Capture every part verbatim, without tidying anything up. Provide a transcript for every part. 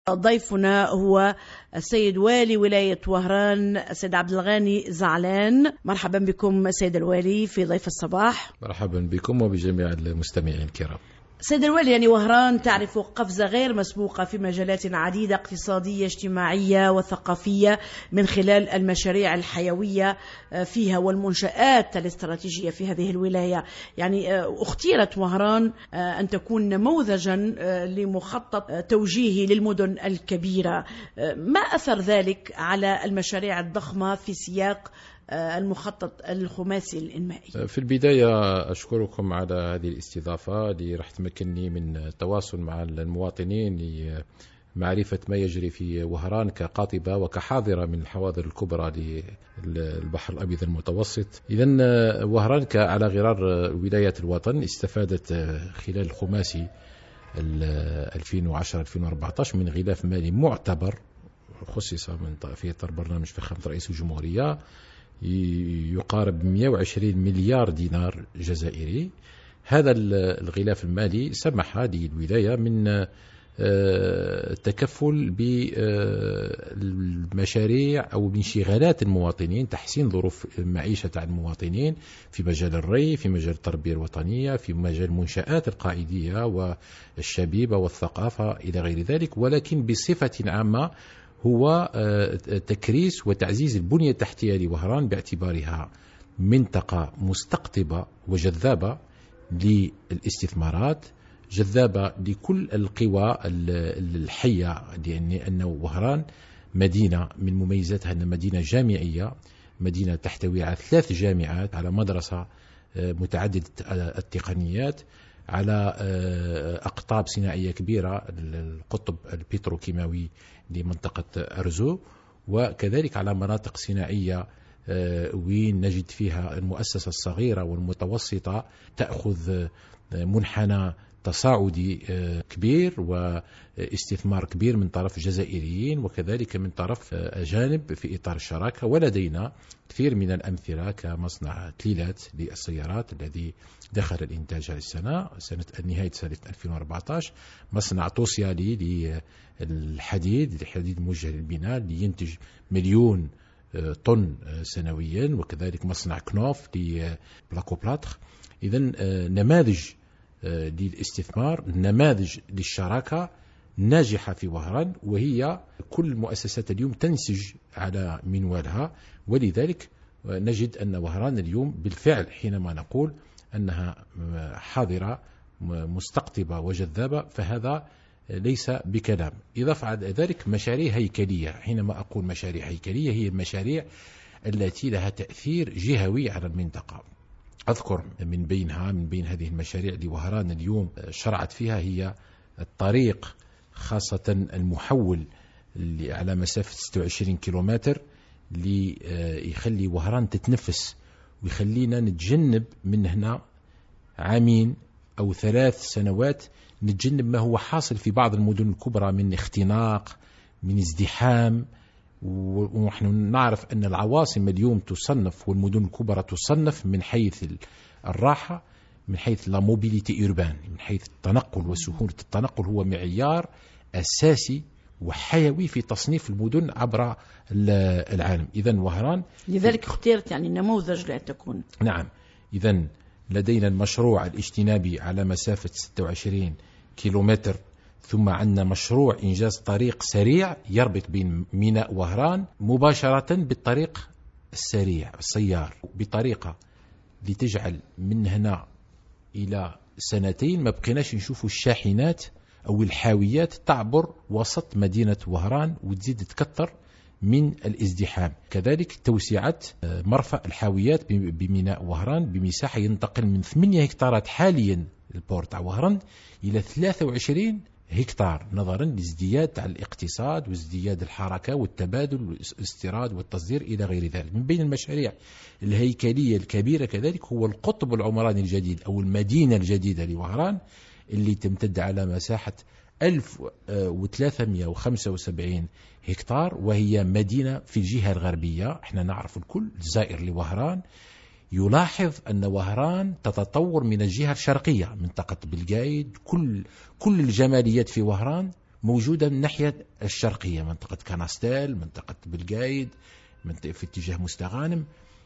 ضيفنا هو السيد والي ولاية وهران السيد عبد الغاني زعلان. مرحبا بكم سيد الوالي في ضيف الصباح. مرحبا بكم وبجميع المستمعين الكرام. سيد الوالي، يعني وهران تعرف قفزة غير مسبوقة في مجالات عديدة اقتصادية اجتماعية وثقافية من خلال المشاريع الحيوية فيها والمنشآت الاستراتيجية في هذه الولاية. يعني اختيرت وهران أن تكون نموذجا لمخطط توجيهي للمدن الكبيرة. ما أثر ذلك على المشاريع الضخمة في سياق المخطط الخماسي الإنمائي؟ في البداية أشكركم على هذه الاستضافة اللي راح تمكنني من التواصل مع المواطنين لمعرفة ما يجري في وهران كقاطبة وكحاضرة من الحواضر الكبرى للبحر الأبيض المتوسط. إذن وهران على غرار ولاية الوطن استفادت خلال الخماسي ألفين وعشرة ألفين وأربعة عشر من غلاف مالي معتبر خصص من في إطار برنامج فخامة رئيس الجمهورية يقارب مئة وعشرين مليار دينار جزائري. هذا الغلاف المالي سمح للولاية من التكفل بالمشاريع أو بانشغالات المواطنين، تحسين ظروف معيشة المواطنين في مجال الري، في مجال التربية الوطنية، في مجال المنشآت القائدية والشبيبة والثقافة إلى غير ذلك، ولكن بصفة عامة هو تكريس وتعزيز البنية التحتية لوهران باعتبارها منطقة مستقطبة وجذابة للاستثمارات، جذابة لكل القوى الحية، لأن وهران مدينة من مميزاتها أنها مدينة جامعية، مدينة تحتوي على ثلاث جامعات، على مدرسة متعددة التقنيات، على أقطاب صناعية كبيرة، القطب البتروكيماوي لمنطقة أرزو، وكذلك على مناطق صناعية وين نجد فيها المؤسسة الصغيرة والمتوسطة تأخذ منحنى تصاعدي كبير واستثمار كبير من طرف الجزائريين وكذلك من طرف أجانب في إطار الشراكة. ولدينا كثير من الأمثلة كمصنع تليلات للسيارات الذي دخل الإنتاج السنة سنة نهاية سنة ألفين وأربعة عشر، مصنع توسيالي للحديد الحديد موجه للبناء لينتج مليون طن سنويا، وكذلك مصنع كنوف لبلاكوبلاتر. إذن نماذج للاستثمار، نماذج للشراكة ناجحة في وهران، وهي كل مؤسسات اليوم تنسج على منوالها. ولذلك نجد أن وهران اليوم بالفعل حينما نقول أنها حاضرة مستقطبة وجذابة فهذا ليس بكلام. إضافة على ذلك مشاريع هيكلية، حينما أقول مشاريع هيكلية هي المشاريع التي لها تأثير جهوي على المنطقة. أذكر من بينها من بين هذه المشاريع لوهران اليوم شرعت فيها هي الطريق، خاصة المحول اللي على مسافة ستة وعشرين كيلومتر اللي يخلي وهران تتنفس ويخلينا نتجنب من هنا عامين أو ثلاث سنوات نتجنب ما هو حاصل في بعض المدن الكبرى من اختناق، من ازدحام. ونحن نعرف أن العواصم اليوم تصنف والمدن الكبرى تصنف من حيث الراحة، من حيث لا موبيليتي أوربان، من حيث التنقل وسهولة التنقل، هو معيار أساسي وحيوي في تصنيف المدن عبر العالم. إذن وهران لذلك اختيرت يعني نموذج لأن تكون. نعم. إذن لدينا المشروع الاجتنابي على مسافة ستة وعشرين كيلومتر، ثم عندنا مشروع إنجاز طريق سريع يربط بين ميناء وهران مباشرة بالطريق السريع السيار، بطريقة لتجعل من هنا إلى سنتين ما بقيناش نشوفوا الشاحنات أو الحاويات تعبر وسط مدينة وهران وتزيد تكثر من الازدحام. كذلك توسعة مرفأ الحاويات بميناء وهران بمساحة ينتقل من ثمانية هكتارات حاليا البورت وهران إلى ثلاثة وعشرين هكتار، نظرا لازدياد على الاقتصاد وازدياد الحركة والتبادل والاستيراد والتصدير إلى غير ذلك. من بين المشاريع الهيكلية الكبيرة كذلك هو القطب العمراني الجديد أو المدينة الجديدة لوهران اللي تمتد على مساحة ألف وثلاثمئة وخمسة وسبعين هكتار، وهي مدينة في الجهة الغربية. احنا نعرف الكل الزائر لوهران يلاحظ أن وهران تتطور من الجهة الشرقية، منطقة بلقايد، كل كل الجماليات في وهران موجودة من الناحية الشرقية، منطقة كناستيل، منطقة بلقايد، منطقة في اتجاه مستغانم،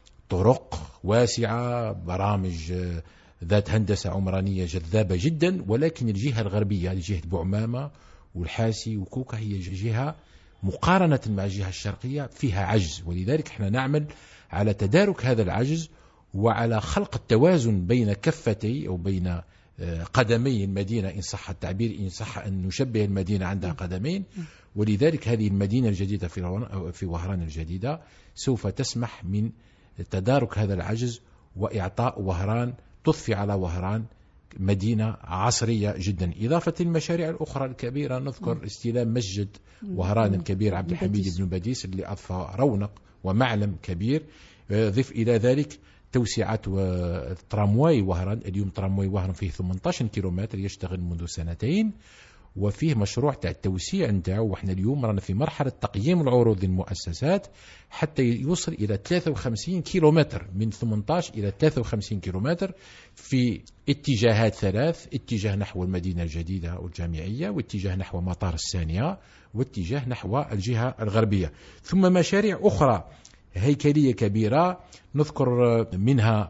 طرق واسعة، برامج ذات هندسة عمرانية جذابة جدا. ولكن الجهة الغربية جهة بوعمامة والحاسي وكوكا هي جهة مقارنة مع الجهة الشرقية فيها عجز، ولذلك احنا نعمل على تدارك هذا العجز وعلى خلق التوازن بين كفتي أو بين قدمي المدينة إن صح التعبير، إن صح أن نشبه المدينة عندها قدمين. ولذلك هذه المدينة الجديدة في وهران الجديدة سوف تسمح من تدارك هذا العجز وإعطاء وهران، تضفي على وهران مدينة عصرية جدا. إضافة المشاريع الأخرى الكبيرة نذكر استلام مسجد وهران الكبير عبد الحميد بن باديس اللي أضفى رونق ومعلم كبير. ضف إلى ذلك توسعة ترامواي وهران. اليوم ترامواي وهران فيه ثمانية عشر كيلومتر يشتغل منذ سنتين، وفيه مشروع تاع التوسيع نتاعو، وإحنا اليوم رانا في مرحلة تقييم العروض للمؤسسات حتى يوصل إلى ثلاثة وخمسين كيلومتر، من ثمانية عشر إلى ثلاثة وخمسين كيلومتر في اتجاهات ثلاث: اتجاه نحو المدينة الجديدة والجامعية، واتجاه نحو مطار الثانية، واتجاه نحو الجهة الغربية. ثم مشاريع أخرى هيكلية كبيرة نذكر منها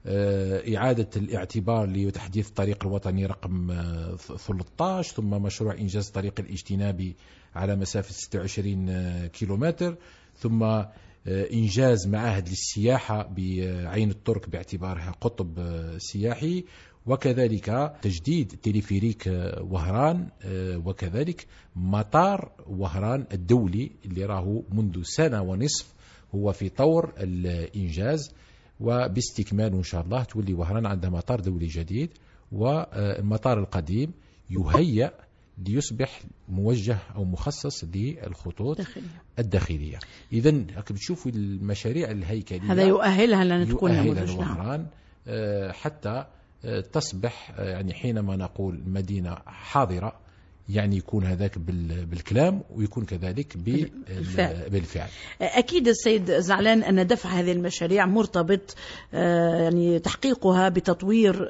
إعادة الاعتبار لتحديث الطريق الوطني رقم ثلاثة عشر، ثم مشروع إنجاز طريق الاجتنابي على مسافة ستة وعشرين كيلومتر، ثم إنجاز معاهد للسياحة بعين الترك باعتبارها قطب سياحي، وكذلك تجديد تليفريك وهران، وكذلك مطار وهران الدولي اللي راهو منذ سنة ونصف هو في طور الإنجاز، وباستكمال إن شاء الله تولي وهران عندها مطار دولي جديد، والمطار القديم يهيأ ليصبح موجه أو مخصص للخطوط الداخلية. إذن بتشوفوا المشاريع الهيكلية هذا يؤهلها لأن تكون نموذج وهران حتى تصبح، يعني حينما نقول مدينة حاضرة يعني يكون هذاك بالكلام ويكون كذلك بالفعل. بالفعل. أكيد السيد زعلان أن دفع هذه المشاريع مرتبط يعني تحقيقها بتطوير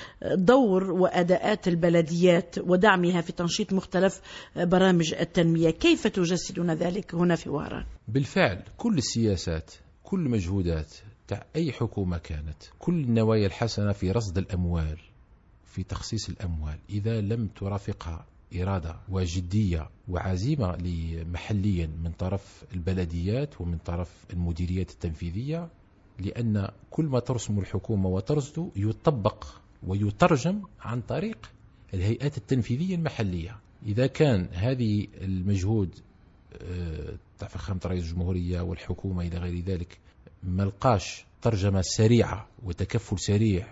دور وأداءات البلديات ودعمها في تنشيط مختلف برامج التنمية. كيف تجسدون ذلك هنا في وهران؟ بالفعل كل السياسات، كل مجهودات تاع أي حكومة كانت، كل النوايا الحسنة في رصد الأموال، في تخصيص الأموال، إذا لم ترافقها إرادة وجدية وعزيمة محليا من طرف البلديات ومن طرف المديريات التنفيذية، لأن كل ما ترسم الحكومة وترصده يطبق ويترجم عن طريق الهيئات التنفيذية المحلية. إذا كان هذه المجهود تاع فخامة رئيس الجمهورية والحكومة إلى غير ذلك ملقاش ترجمة سريعة وتكفل سريع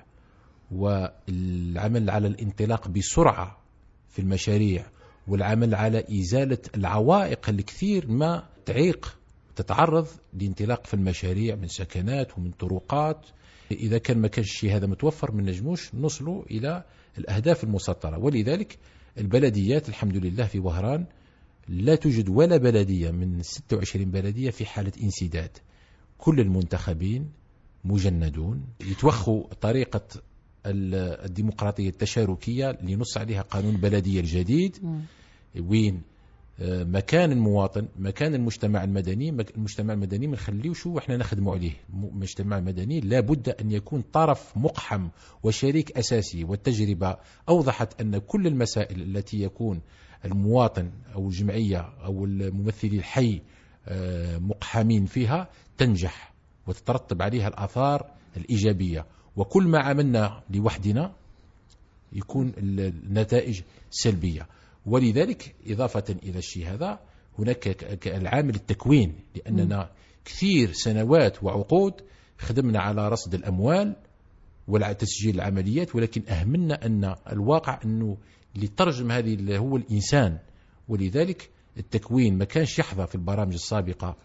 والعمل على الانطلاق بسرعة في المشاريع والعمل على إزالة العوائق الكثير ما تعيق تتعرض لانطلاق في المشاريع من سكنات ومن طرقات، إذا كان ما كانش شيء هذا متوفر من نجموش نصلوا إلى الأهداف المسطرة. ولذلك البلديات الحمد لله في وهران لا توجد ولا بلدية من ستة وعشرين بلدية في حالة انسداد، كل المنتخبين مجندون، يتوخوا طريقة الديمقراطية التشاركية اللي نص عليها قانون البلدية الجديد، وين مكان المواطن، مكان المجتمع المدني. المجتمع المدني ما نخليوش احنا نخدموا عليه، المجتمع المدني لابد أن يكون طرف مقحم وشريك أساسي. والتجربة أوضحت أن كل المسائل التي يكون المواطن أو الجمعية أو الممثلي الحي مقحمين فيها تنجح وتترتب عليها الآثار الإيجابية، وكل ما عملنا لوحدنا يكون النتائج سلبية. ولذلك إضافة إلى الشيء هذا هناك العامل التكوين، لأننا كثير سنوات وعقود خدمنا على رصد الأموال وتسجيل العمليات، ولكن أهمنا أن الواقع أنه لترجم هذه هو الإنسان. ولذلك التكوين ما كانش يحظى في البرامج السابقة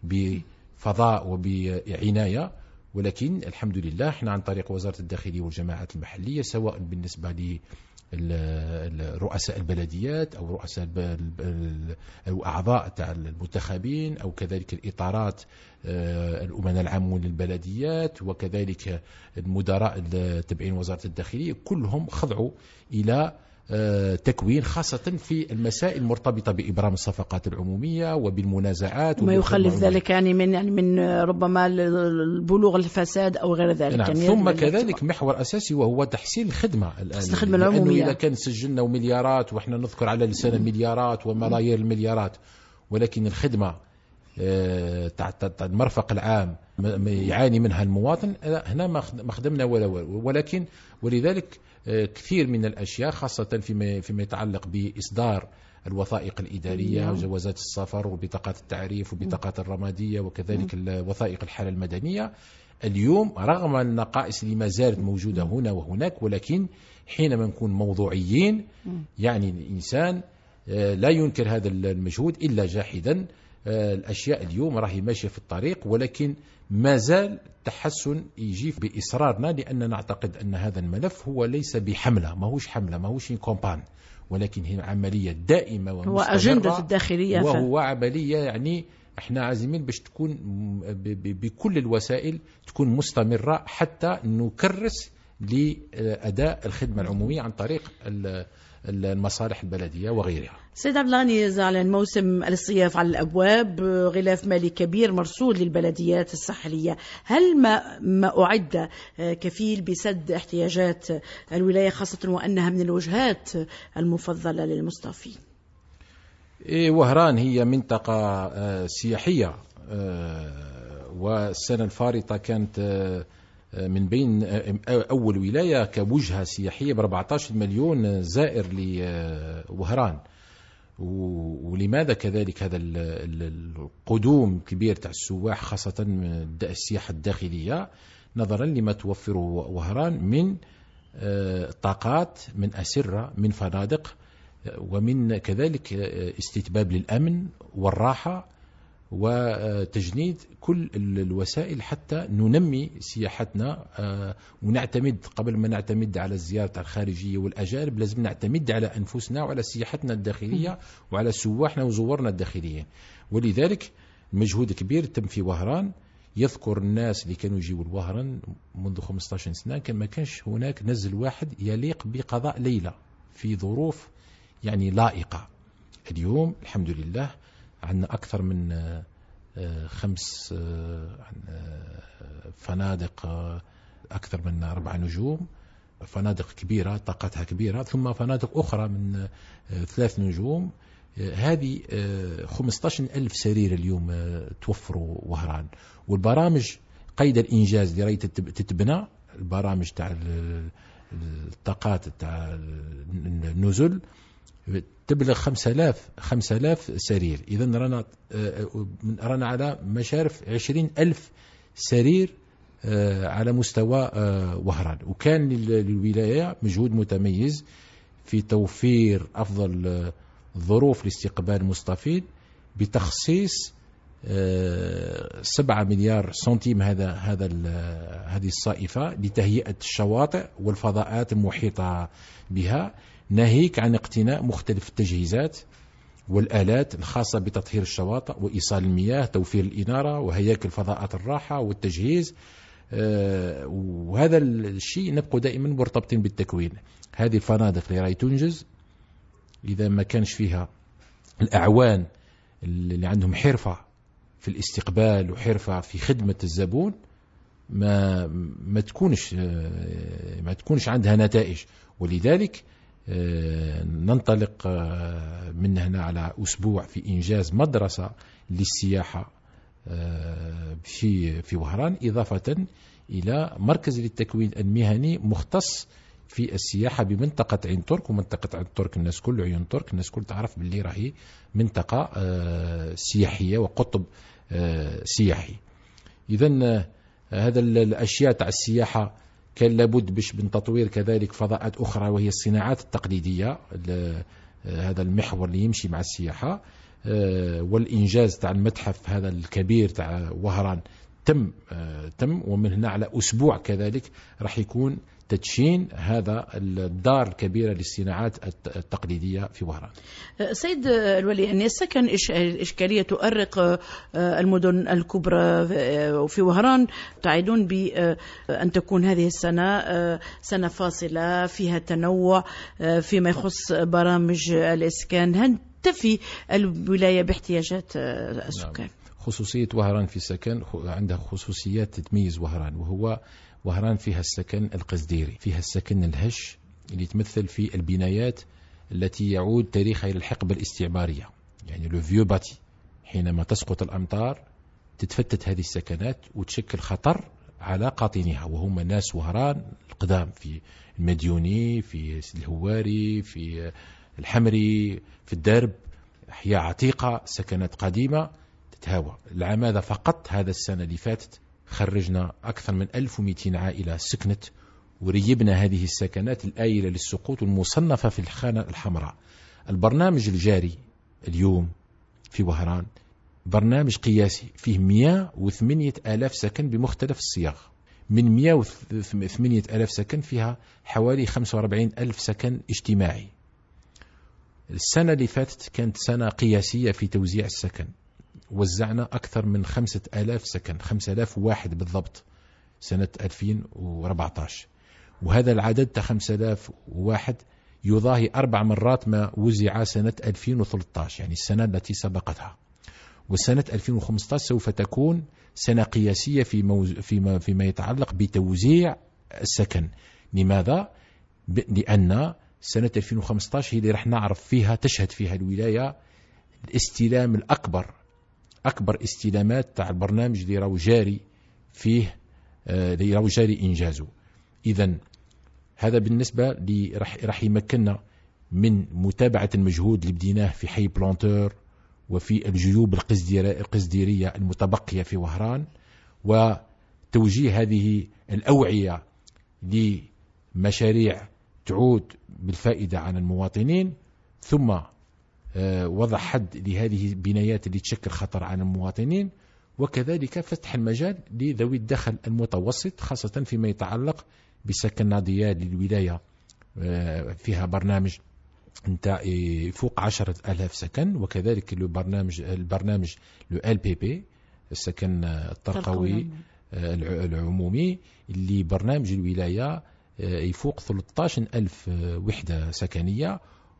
بفضاء وبعناية، ولكن الحمد لله احنا عن طريق وزارة الداخلية والجماعات المحلية، سواء بالنسبة لرؤساء البلديات أو رؤساء أو أعضاء تاع المنتخبين، أو كذلك الإطارات الأمناء العامون للبلديات، وكذلك المدراء التابعين وزارة الداخلية، كلهم خضعوا إلى تكوين، خاصة في المسائل المرتبطة بإبرام الصفقات العمومية وبالمنازعات وما يخلف ذلك يعني من يعني من ربما البلوغ الفساد أو غير ذلك. نعم. يعني ثم كذلك محور أساسي وهو تحسين الخدمة الآن، الخدمة العمومية، لأنه إذا كان سجلنا مليارات وإحنا نذكر على لسان المليارات وملايير المليارات، ولكن الخدمة تحت المرفق العام يعاني منها المواطن، هنا ما خدمنا ولا ولكن ولذلك كثير من الأشياء خاصة فيما فيما يتعلق بإصدار الوثائق الإدارية وجوازات السفر وبطاقات التعريف وبطاقات الرمادية وكذلك وثائق الحالة المدنية، اليوم رغم النقائص اللي ما زالت موجودة هنا وهناك، ولكن حينما نكون موضوعيين يعني الإنسان لا ينكر هذا المجهود إلا جاحدا. الأشياء اليوم راهي ماشية في الطريق، ولكن ما زال تحسن يجي بإصرارنا، لأننا نعتقد أن هذا الملف هو ليس بحملة، ما هوش حملة، ما هوش كومبان، ولكن هي عملية دائمة ومستمرة، هو أجندة الداخلية، وهو عملية يعني احنا عازمين باش تكون بكل الوسائل تكون مستمرة حتى نكرس لأداء الخدمة العمومية عن طريق المصالح البلدية وغيرها. سيد عبد الغني زعلان، موسم الاصطياف على الأبواب، غلاف مالي كبير مرصود للبلديات الساحلية، هل ما ما أعد كفيل بسد احتياجات الولاية، خاصة وأنها من الوجهات المفضلة للمصطافين؟ وهران هي منطقة سياحية، والسنة الفارطة كانت من بين أول ولاية كوجهة سياحية ب أربعة عشر مليون زائر لوهران. ولماذا كذلك هذا القدوم كبير تاع السواح، خاصة السياحة الداخلية، نظرا لما توفره وهران من طاقات، من أسرة، من فنادق، ومن كذلك استتباب للأمن والراحة وتجنيد كل الوسائل حتى ننمي سياحتنا ونعتمد. قبل ما نعتمد على الزيارة الخارجية والأجانب لازم نعتمد على أنفسنا وعلى سياحتنا الداخلية وعلى سواحنا وزوارنا الداخلية. ولذلك مجهود كبير تم في وهران. يذكر الناس اللي كانوا يجيوا الوهران منذ خمسة عشر سنة كان ما كانش هناك نزل واحد يليق بقضاء ليلة في ظروف يعني لائقة. اليوم الحمد لله عندنا أكثر من خمس فنادق أكثر من أربع نجوم، فنادق كبيرة طاقتها كبيرة، ثم فنادق أخرى من ثلاث نجوم. هذه خمسة عشر ألف سرير اليوم توفروا وهران. والبرامج قيد الإنجاز اللي راهي تتبنى، البرامج تاع الطاقات تاع النزل تبلغ خمسة آلاف خمسة آلاف سرير. إذا رانا رانا على مشارف عشرين ألف سرير على مستوى وهران. وكان للولاية مجهود متميز في توفير أفضل ظروف لاستقبال المصطفين بتخصيص سبعة مليار سنتيم هذا هذا هذه الصائفة لتهيئة الشواطئ والفضاءات المحيطة بها، ناهيك عن اقتناء مختلف التجهيزات والآلات الخاصة بتطهير الشواطئ وإيصال المياه، توفير الإنارة وهياكل فضاءات الراحة والتجهيز. وهذا الشيء نبقى دائما مرتبطين بالتكوين. هذه الفنادق اللي راهي تنجز إذا ما كانش فيها الأعوان اللي عندهم حرفة في الاستقبال وحرفة في خدمة الزبون ما ما تكونش ما تكونش عندها نتائج. ولذلك ننطلق من هنا على أسبوع في إنجاز مدرسة للسياحة في في وهران، إضافة إلى مركز للتكوين المهني مختص في السياحة بمنطقة عين ترك. ومنطقة عين ترك الناس كل عيون ترك الناس كل تعرف باللي راهي منطقة سياحية وقطب سياحي. إذن هذا الأشياء تاع السياحة كان لابد باش من تطوير كذلك فضاءات أخرى وهي الصناعات التقليدية، هذا المحور اللي يمشي مع السياحة. والإنجاز تاع المتحف هذا الكبير تاع وهران تم تم ومن هنا على أسبوع كذلك راح يكون تدشين هذا الدار الكبيرة للصناعات التقليدية في وهران. سيد الولي، أن السكن الإشكالية تؤرق المدن الكبرى في وهران. تعيدون بأن تكون هذه السنة سنة فاصلة فيها تنوع فيما يخص برامج الإسكان. هل تفي الولاية باحتياجات السكان؟ خصوصية وهران في السكن عندها خصوصيات تتميز وهران، وهو وهران فيها السكن القزديري، فيها السكن الهش اللي يتمثل في البنايات التي يعود تاريخها إلى الحقبة الاستعمارية، يعني لو فيو باتي. حينما تسقط الأمطار تتفتت هذه السكنات وتشكل خطر على قاطنيها، وهم ناس وهران القدام في المديوني، في الهواري، في الحمري، في الدرب، أحياء عتيقة، سكنات قديمة تتهاوى. العام هذا فقط، هذا السنة اللي فاتت، خرجنا أكثر من ألف ومئتين عائلة سكنت، وريبنا هذه السكنات الآيلة للسقوط والمصنفة في الخانة الحمراء. البرنامج الجاري اليوم في وهران برنامج قياسي فيه مئة وثمانية آلاف سكن بمختلف الصياغ. من مئة وثمانية آلاف سكن فيها حوالي خمسة وأربعين ألف سكن اجتماعي. السنة اللي فاتت كانت سنة قياسية في توزيع السكن، وزعنا أكثر من خمسة آلاف سكن، خمسة آلاف واحد بالضبط سنة ألفين وأربعة عشر، وهذا العدد خمسة آلاف واحد يضاهي أربع مرات ما وزع سنة ألفين وثلاثة عشر، يعني السنة التي سبقتها. وسنة ألفين وخمسة عشر سوف تكون سنة قياسية في موز... فيما... فيما يتعلق بتوزيع السكن. لماذا؟ ب... لأن سنة ألفين وخمسة عشر هي اللي رح نعرف فيها، تشهد فيها الولاية الاستلام الأكبر، أكبر استلامات تاع البرنامج اللي راهو جاري فيه، اللي راهو جاري إنجازه. إذن هذا بالنسبة لي رح, رح يمكننا من متابعة المجهود اللي بديناه في حي بلانتور وفي الجيوب القزديرية المتبقية في وهران، وتوجيه هذه الأوعية لمشاريع تعود بالفائدة على المواطنين، ثم وضع حد لهذه البنايات اللي تشكل خطر على المواطنين، وكذلك فتح المجال لذوي الدخل المتوسط، خاصة فيما يتعلق بسكن نادية للولاية. فيها برنامج انت فوق عشرة آلاف سكن، وكذلك البرنامج البرنامج لو إل بي بي السكن الترقوي العمومي، اللي برنامج الولاية يفوق ثلاثة عشر ألف وحدة سكنية.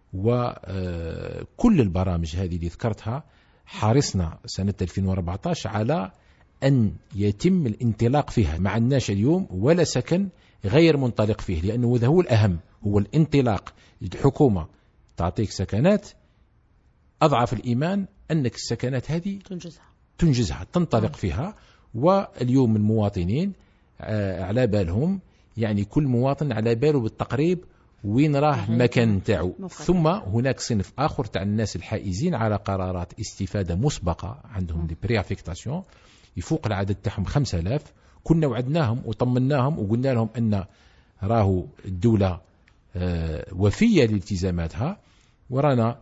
وكل البرامج هذه اللي ذكرتها حرصنا سنة ألفين وأربعة عشر على أن يتم الانطلاق فيها. مع الناس اليوم ولا سكن غير منطلق فيه، لأنه هذا هو الأهم، هو الانطلاق. الحكومة تعطيك سكنات، أضعف الإيمان أنك السكنات هذه تنجزها, تنجزها تنطلق فيها. واليوم المواطنين على بالهم، يعني كل مواطن على باله بالتقريب وين راه مكان تاعو. ثم هناك صنف آخر تاع الناس الحائزين على قرارات استفادة مسبقة، عندهم دي بريافيكتاسيون، يفوق العدد تاعهم خمسة آلاف. كنا وعدناهم وطمناهم وقلنا لهم أن راهو الدولة وفية لالتزاماتها، ورانا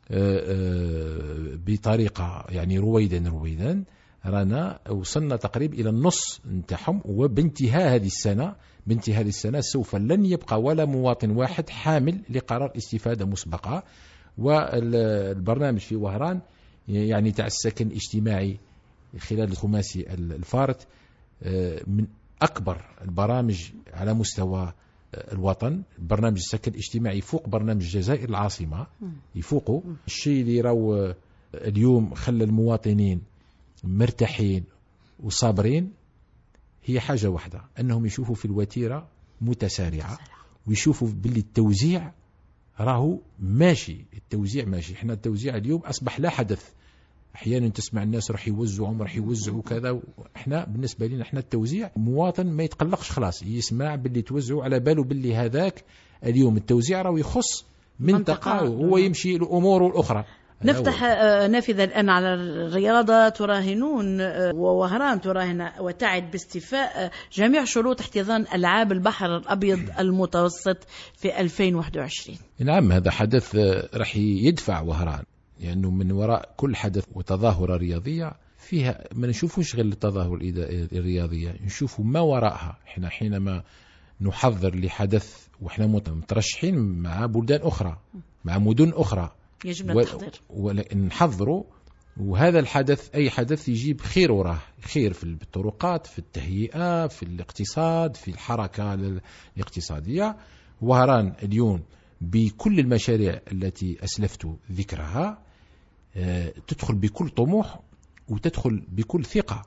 بطريقة يعني رويدا رويدا رانا وصلنا تقريبا إلى النص نتاعهم. وبانتهاء هذه السنة بانتهاء هذه السنة سوف لن يبقى ولا مواطن واحد حامل لقرار استفادة مسبقة. والبرنامج في وهران يعني تاع السكن الاجتماعي خلال الخماسي الفارط من أكبر البرامج على مستوى الوطن. برنامج السكن الاجتماعي يفوق برنامج الجزائر العاصمة، يفوقه. الشيء اللي راو اليوم خلى المواطنين مرتاحين وصابرين هي حاجة واحدة، أنهم يشوفوا في الوتيرة متسارعة، ويشوفوا باللي التوزيع راهو ماشي. التوزيع ماشي. احنا التوزيع اليوم أصبح لا حدث. أحيانا تسمع الناس راح يوزعوا راح يوزعوا كذا. احنا بالنسبة لنا احنا التوزيع مواطن ما يتقلقش، خلاص يسمع باللي توزعوا على باله باللي هذاك اليوم التوزيع راهو يخص منطقة وهو يمشي الأمور الأخرى. نفتح نافذة الآن على الرياضة. تراهنون ووهران تراهن وتعد باستيفاء جميع شروط احتضان ألعاب البحر الأبيض المتوسط في ألفين وواحد وعشرين. نعم، هذا حدث راح يدفع وهران، لأنه يعني من وراء كل حدث وتظاهرة رياضية فيها ما نشوفوش غير التظاهر الرياضية، نشوفوا ما وراءها. احنا حينما نحضر لحدث وإحنا مترشحين مع بلدان أخرى مع مدن أخرى يجب التحضير ونحضره، وهذا الحدث أي حدث يجيب خير وراه، خير في الطرقات، في التهيئة، في الاقتصاد، في الحركة الاقتصادية. وهران اليوم بكل المشاريع التي أسلفت ذكرها تدخل بكل طموح وتدخل بكل ثقة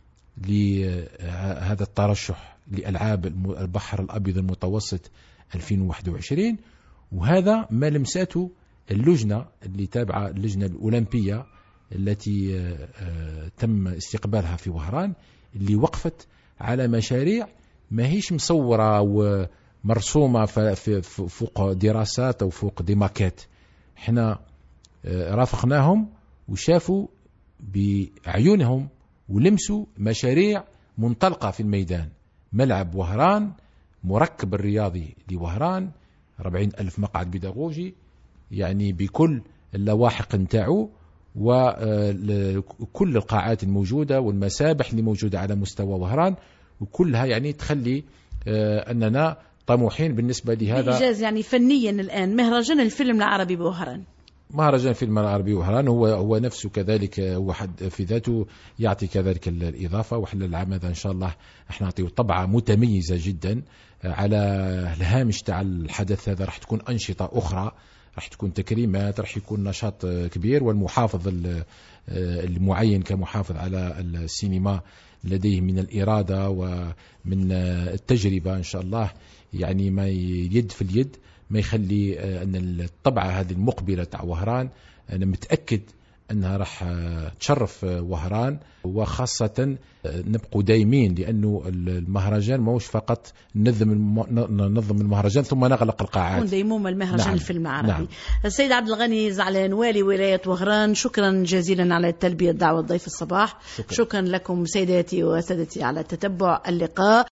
لهذا الترشح لألعاب البحر الأبيض المتوسط ألفين وواحد وعشرين. وهذا ما لمساته اللجنة اللي تابعة اللجنة الأولمبية التي تم استقبالها في وهران، اللي وقفت على مشاريع ما هيش مصورة ومرسومة فوق دراسات أو فوق ديماكات. احنا رافقناهم وشافوا بعيونهم ولمسوا مشاريع منطلقة في الميدان. ملعب وهران، مركب الرياضي لوهران، أربعين ألف مقعد بيداغوجي يعني بكل اللواحق نتاعو، وكل القاعات الموجودة والمسابح اللي موجودة على مستوى وهران، وكلها يعني تخلي أننا طموحين بالنسبة لهذا إنجاز. يعني فنيا الآن مهرجان الفيلم العربي بوهران، مهرجان الفيلم العربي وهران هو هو نفسه كذلك هو حد في ذاته يعطي كذلك الإضافة. وحنا العام هذا إن شاء الله احنا نعطيه طبعة متميزة جدا على الهامش تاع الحدث هذا. راح تكون أنشطة أخرى، راح تكون تكريمات، راح يكون نشاط كبير. والمحافظ المعين كمحافظ على السينما لديه من الإرادة ومن التجربة إن شاء الله، يعني ما يد في اليد ما يخلي أن الطبعة هذه المقبلة تاع وهران أنا متأكد أنها راح تشرف وهران. وخاصة نبقوا دايمين، لأنه المهرجان موش فقط ننظم ننظم المهرجان ثم نغلق القاعات، يكون ديمومة المهرجان نعم. الفيلم العربي. نعم. السيد عبد الغني زعلان والي ولاية وهران، شكرا جزيلا على التلبية دعوة ضيف الصباح. شكرا, شكرا لكم سيداتي وسادتي على تتبع اللقاء.